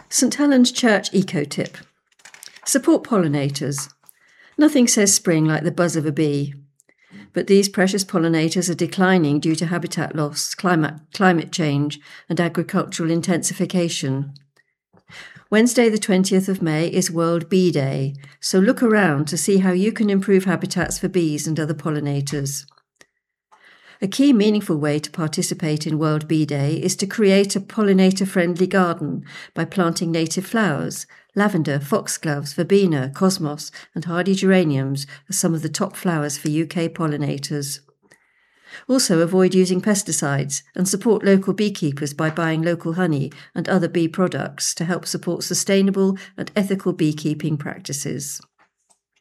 St Helens Church Eco Tip. Support pollinators. Nothing says spring like the buzz of a bee. But these precious pollinators are declining due to habitat loss, climate change, and agricultural intensification. Wednesday the 20th of May is World Bee Day, so look around to see how you can improve habitats for bees and other pollinators. A key meaningful way to participate in World Bee Day is to create a pollinator-friendly garden by planting native flowers. Lavender, foxgloves, verbena, cosmos and hardy geraniums are some of the top flowers for UK pollinators. Also, avoid using pesticides and support local beekeepers by buying local honey and other bee products to help support sustainable and ethical beekeeping practices.